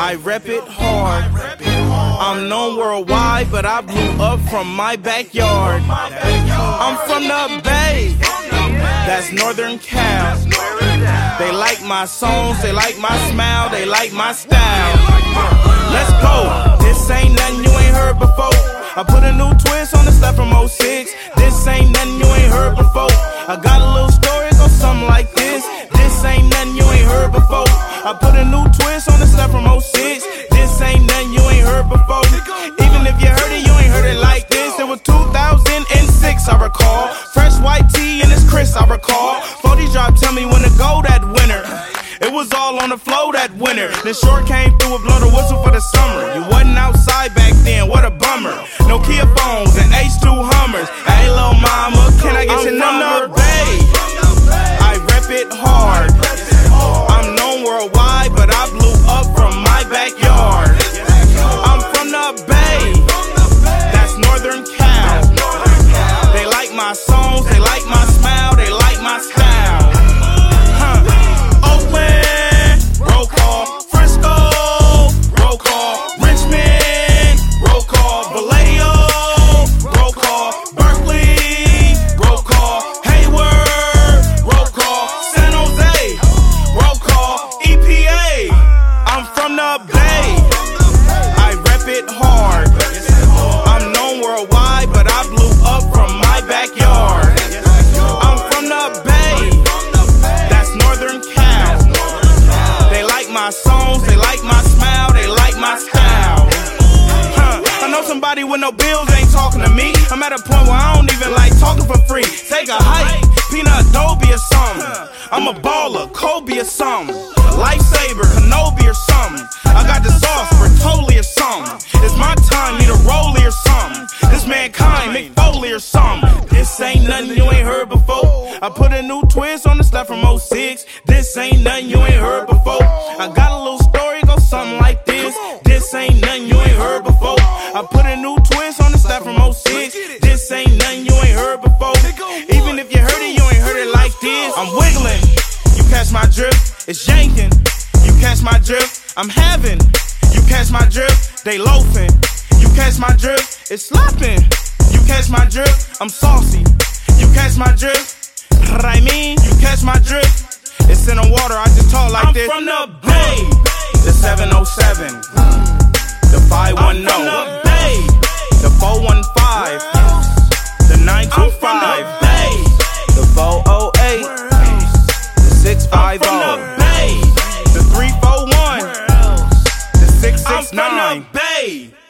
I rep it hard. I'm known worldwide, but I blew up from my backyard. I'm from the Bay, that's Northern Cal. They like my songs, they like my smile, they like my style. Let's go. This ain't nothing you ain't heard before. I put a new twist on the stuff from 06. This ain't nothing you ain't heard before. I got a little story, go something like this. This ain't nothing you ain't heard before. I put a new twist on the stuff from 06. This ain't nothing you ain't heard before. Even if you heard it, you ain't heard it like this. It was 2006, I recall. Fresh white tee and it's Chris, I recall. 40 drop, tell me when to go that winter. It was all on the flow that winter. Then Short came through and blow the whistle for the summer. You wasn't outside back then, what a bummer. Nokia phones and H2 Hummers. Hey, little mama, can I get your number? From the Bay, I rep it hard. I'm known worldwide, but I blew up from my backyard. I'm from the Bay, that's Northern Cal. They like my songs, they like my smile, they like my style. Oakland, roll call. Frisco, roll call. Richmond, roll call. Vallejo, roll call. Berkeley, roll call. Hayward, roll call. San Jose, roll call. EPA, I'm from the Bay, I rep it hard. I'm known worldwide, but I blew up from my backyard. I'm from the Bay, that's Northern Cal. They like my songs, they like my smile, they like my style. I know somebody with no bills ain't talking to me. I'm at a point where I don't even like talking for free. Take a hike, peanut Adobe or something. I'm a baller, Kobe or something. Lifesaver, Kenobi or something. I got the sauce, Bertoli or something. It's my time, need a rollie or something. This Mankind, Mick Foley or something. This ain't nothing you ain't heard before. I put a new twist on the stuff from 06. This ain't nothing you ain't heard before. I got a little story, go something like this. This ain't nothing you ain't heard before. I put a new twist on the stuff from 06. This ain't nothing you ain't heard before. Even if you heard it, you ain't heard it like this. I'm wiggling, you catch my drift. It's yanking, you catch my drift. I'm having, you catch my drift. They loafing, you catch my drift. It's slapping, you catch my drift. I'm saucy, you catch my drift. I mean, you catch my drift. It's in the water, I just talk like this. I'm from the Bay, the 707, the 510, I'm from the Bay, the 415, the 925, I'm from the Bay, the 408, the 650, I'm from the Bay, the 341, the 669. I'm from the Bay.